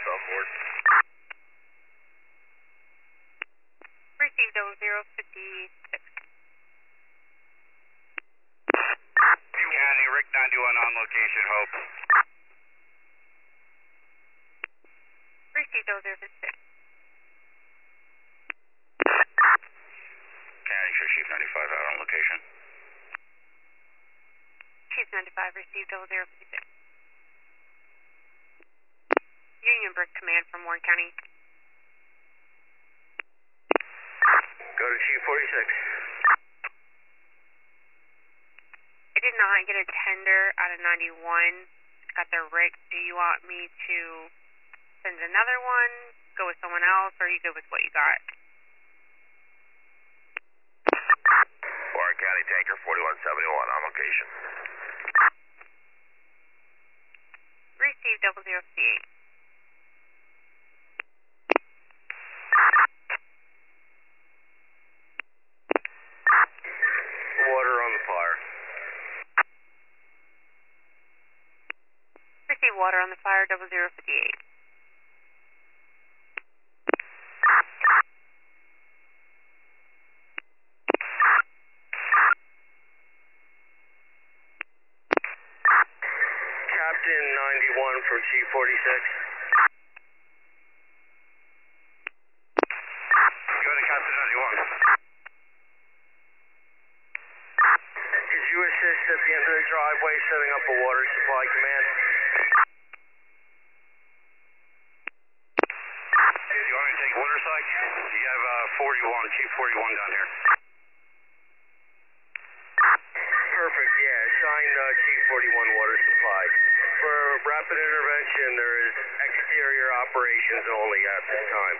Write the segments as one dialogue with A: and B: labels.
A: West on board.
B: Received 0056.
A: County, Rick 91 on location, Hope.
B: Received 0056.
A: County, Chief 95 out on location.
B: Chief 95, received 0056. Union Brick Command from Warren County.
A: Go to Chief 46.
B: I did not get a tender out of 91. Got the Rick. Do you want me to send another one? Go with someone else? Or are you good with what you got?
A: Warren County Tanker 4171 on location.
B: Received 0058.
A: Water on the fire.
B: Received water on the fire 0058.
A: Captain 91 from Chief 46. Go to Captain 91. Could you assist at the end of the driveway setting up a water supply command? Do you want me to take water side? You have 41, Chief 41 down here. Perfect, yeah. Assign Chief 41 water supply. For rapid intervention, there is exterior operations only at this time.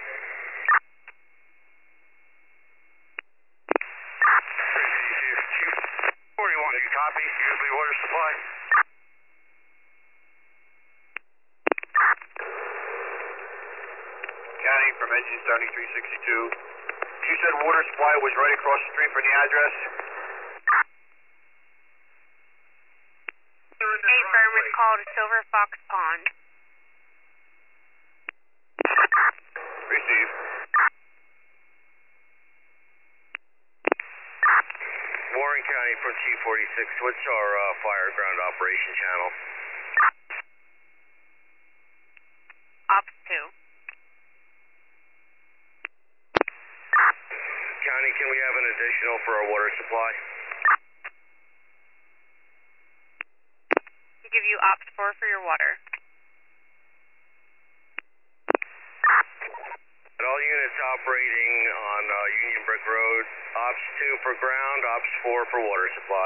A: Chief 41, you copy? Usually water supply? County from engine 7362. You said water supply was right across the street from the address?
B: A firm is called Silver Fox Pond.
A: Receive. Warren County from Chief 46, what's our fire ground operation channel?
B: Ops 2.
A: County, can we have an additional for our water supply?
B: Give you Ops 4 for your water.
A: At all units operating on Union Brick Road, Ops 2 for ground, Ops 4 for water supply.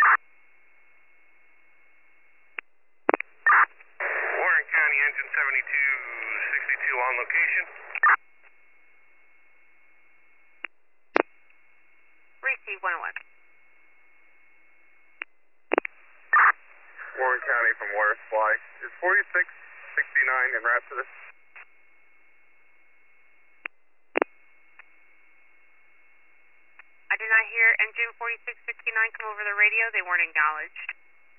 A: Warren County Engine 7262 on location.
B: Receive 101.
C: Warren County from water supply. Is 4669 in Rapid?
B: I did not hear engine 4669 come over the radio. They weren't acknowledged.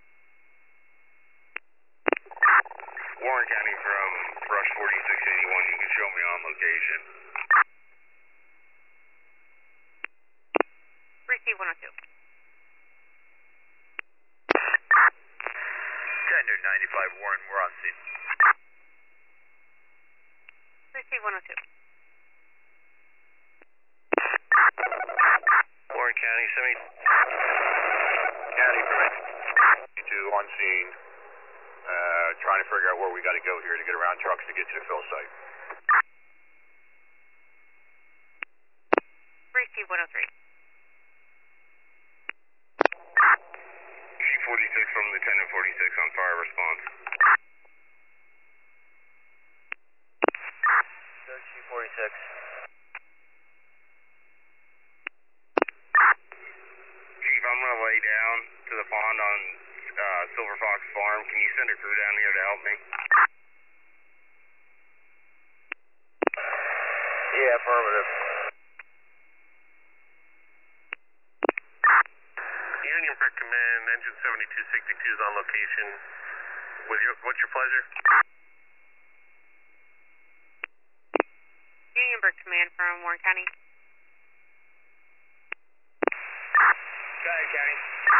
A: Warren County from Rush 4681, you can show me on location.
B: Receive 102.
A: Tender 95 Warren, we're on scene.
B: Receive 102.
A: Warren County, County from 2 on scene. Trying to figure out where we got to go here to get around trucks to get to the fill site.
B: Receive 103.
A: Chief 46 from Lieutenant 46 on fire response. Go Chief 46. Chief, I'm going to lay down to the pond on Silver Fox Farm. Can you send a crew down here to help me? Yeah, affirmative.
C: Union Brick Command, engine 7262 is on location. What's your pleasure?
B: command from Warren County.
A: Go ahead, County.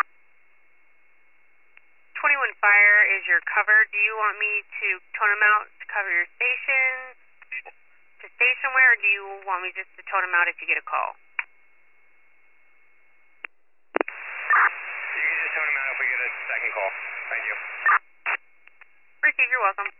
B: 21 Fire is your cover. Do you want me to tone them out to cover your station, to stationware, or do you want me just to tone them out if you get a call?
A: You can just tone them out if we get a second call. Thank you.
B: Received, you're welcome.